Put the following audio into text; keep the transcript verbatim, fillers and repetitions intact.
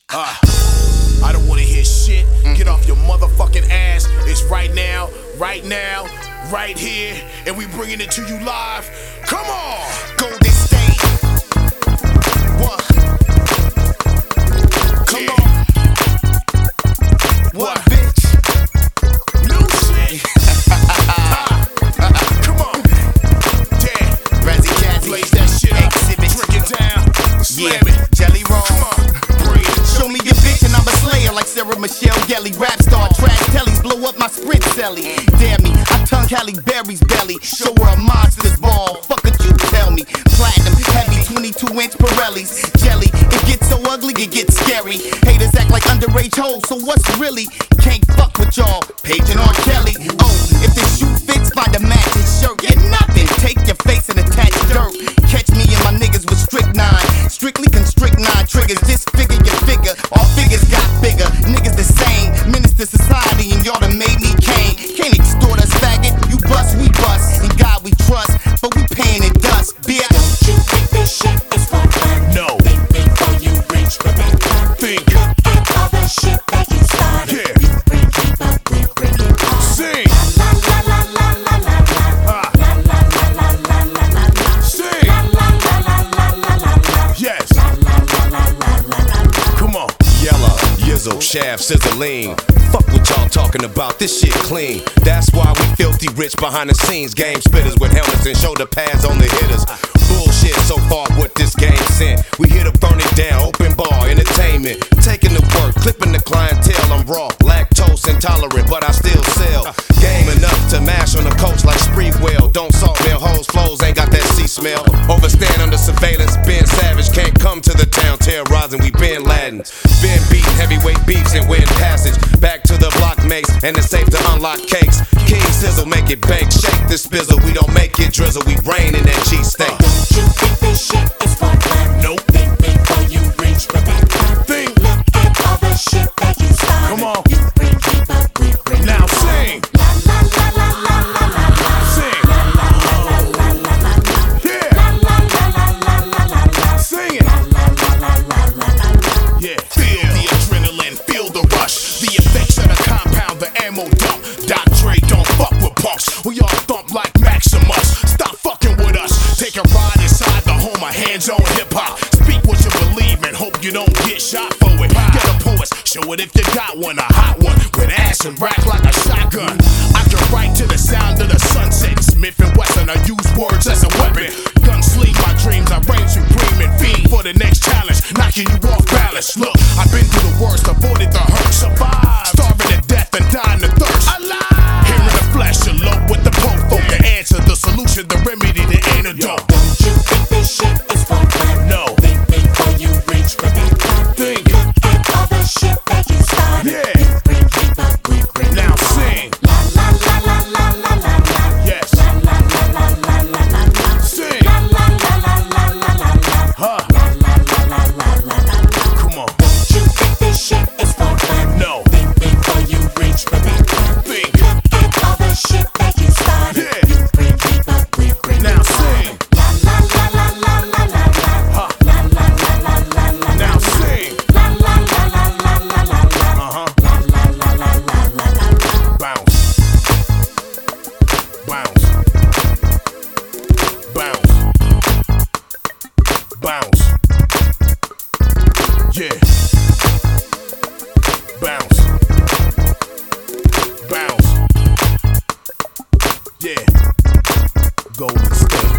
Uh, I don't wanna hear shit. Get off your motherfucking ass. It's right now, right now, right here, and we bringing it to you live. Come on! Golden State. What? Come Yeah. on. What, bitch? New shit. Come on. Yeah. Razzie Jazzy. Blaze that shit up. Exhibit. Drink it down. Slam Yeah. it. Jelly roll. Come on. Bring it. Show me your bitch and I'm a slayer like Sarah Michelle Gelly. Rap star, trash tellies, blow up my sprint celly. Damn me, I tongue Halle Berry's belly. Show her a monster's ball. Fuck what you tell me. Platinum, heavy, twenty-two inch Pirellis. Jelly, it gets so ugly, it gets scary. Haters act like underage hoes, so what's really? Can't fuck with y'all. Page and R. Kelly. Oh, if this shoe fits, find a matching shirt. Get nothing. Take your face and attach dirt. Catch me and my niggas with strict nine. Strictly constrict nine triggers. Disfigure your figure. All figures got bigger. Niggas the same. Menace to society and y'all done made me Cain. Can't extort us, faggot. You bust, we bust. In God we trust, but we paying in dust. Bitch. Don't you think this shit is for fun? No. Think before you reach for that gun. Think. Look at all the shit that you started. Yeah. You bring people, we bring it on. Sing. La la la la la la la. Ah. La la la la la la la la. Sing. La la la la la la la la. Yes. La la la la la la la la. Come on. Yella, Yizzle, Shaft, Sizzling. Fuck what y'all talking about, this shit clean. That's why we filthy rich behind the scenes. Game spitters with helmets and shoulder pads on the hitters. Bullshit so far what this game sent. We here to burn it down, open bar, entertainment. Taking the work, clipping the clientele. I'm raw, lactose intolerant, but I still sell. Game enough to mash on the coast like Spreewell. Don't salt mill hoes, flows ain't got that sea smell. Overstand under surveillance, Ben Savage can't come to the town terrorizing. We been Ladins, been beating heavyweight beefs and win passage. Back to the block mates and it's safe to unlock cakes. King Sizzle make it bake, shake the spizzle. We don't make it drizzle, we brain in that cheesesteak. Don't you think this shit is for fun? Nope. Think before you reach for that gun. Think. Look at all the shit that you started. Come on. You bring people, we bring it Now on. sing. La la la la la la la la. Sing. La la la la la la la la. Yeah. La la la la la la la la. Sing it. La la la la la la la la. Yeah. Feel the adrenaline, feel the rush. The effects of the compound, the ammo dump. Doc Dre don't fuck with punks. We all thump like Maximus. Stop fucking with us. Take a ride inside the home of hands-on hip-hop. Speak what you believe and hope you don't get shot for it. Get a poet, show it if you got one. A hot one with ass and rack like a shotgun. I can write to the sound of the sunset. Smith and Wesson, I use words as a weapon. Gunsling my dreams, I reign supreme and fiend for the next challenge. Knocking you off balance. Look, I've been through the worst, avoided the hurt, survived. Starving to death and dying to thirst. Alive! Here in the flesh, alone with the popo. The answer, the solution, the remedy, the antidote. Don't you think this shit is for fun? No. Think before you reach for that gun. Think. Look at all the shit that you started. Yeah. You bring people, we bring Now it on. sing. La la la la la la la la. Yes. La la la la la la la la. Sing. La la la la la la la la. Huh. La la la la la la la la. Come on. Don't you think this shit is for fun? No. Think before you reach for that gun. Think. Look at all the shit that you started. Yeah. You bring people, we bring Now it on. sing. La la la la la la la la. Huh. La la la la la la la. Now sing. La la la la la la la la. Uh-huh. La la la la la la la la. Bounce. Bounce. Bounce. Bounce. Yeah. Bounce. Bounce. Yeah. Golden State.